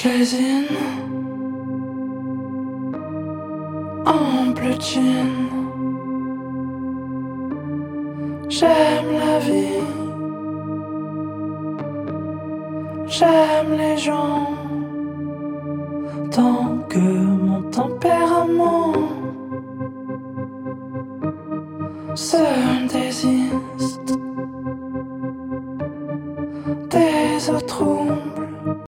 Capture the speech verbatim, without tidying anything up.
lésine en bleu jean. J'aime la vie, j'aime les gens, tant que mon tempérament se désigne